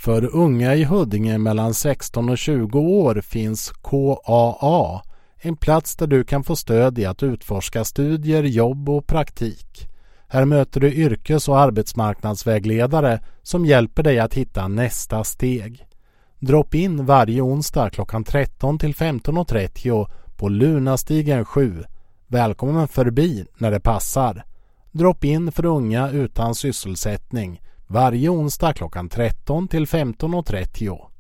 För unga i Huddinge mellan 16 och 20 år finns KAA, en plats där du kan få stöd i att utforska studier, jobb och praktik. Här möter du yrkes- och arbetsmarknadsvägledare som hjälper dig att hitta nästa steg. Drop in varje onsdag klockan 13 till 15.30 på Lunastigen 7. Välkommen förbi när det passar. Drop in för unga utan sysselsättning varje onsdag klockan 13 till 15.30.